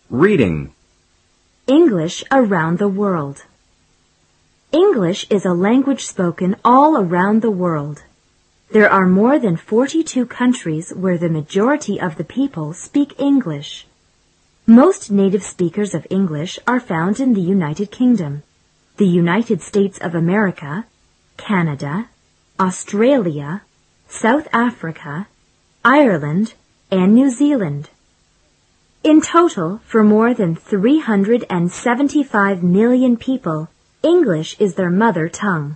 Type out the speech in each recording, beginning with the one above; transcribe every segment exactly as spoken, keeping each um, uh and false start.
Reading. English around the world. English is a language spoken all around the world. There are more than forty-two countries where the majority of the people speak English. Most native speakers of English are found in the United Kingdom, the United States of America, Canada, Australia, South Africa, Ireland, and New Zealand. In total, for more than three hundred seventy-five million people, English is their mother tongue.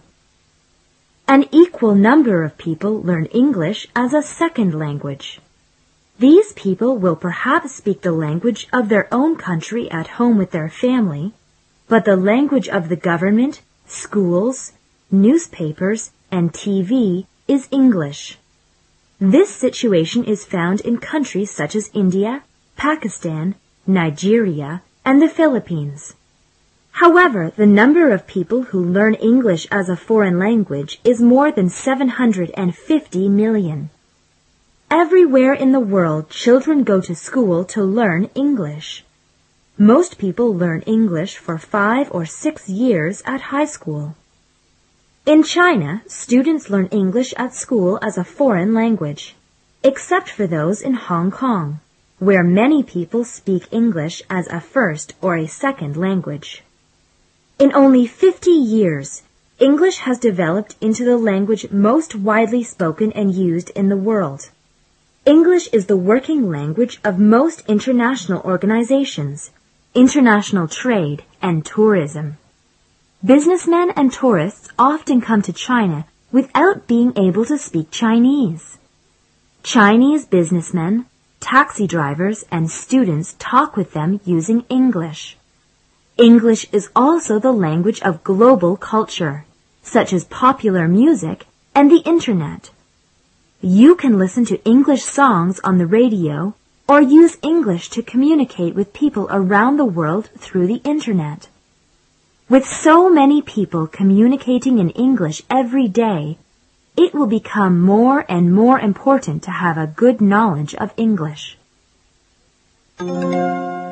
An equal number of people learn English as a second language. These people will perhaps speak the language of their own country at home with their family, but the language of the government, schools, newspapers, and T V is English. This situation is found in countries such as India, Pakistan, Nigeria, and the Philippines. However, the number of people who learn English as a foreign language is more than seven hundred fifty million. Everywhere in the world, children go to school to learn English. Most people learn English for five or six years at high school. In China, students learn English at school as a foreign language, except for those in Hong Kong, where many people speak English as a first or a second language. In only fifty years, English has developed into the language most widely spoken and used in the world. English is the working language of most international organizations, international trade, and tourism. Businessmen and tourists often come to China without being able to speak Chinese. Chinese businessmen, taxi drivers, and students talk with them using English. English is also the language of global culture, such as popular music and the Internet. You can listen to English songs on the radio or use English to communicate with people around the world through the Internet. With so many people communicating in English every day, it will become more and more important to have a good knowledge of English.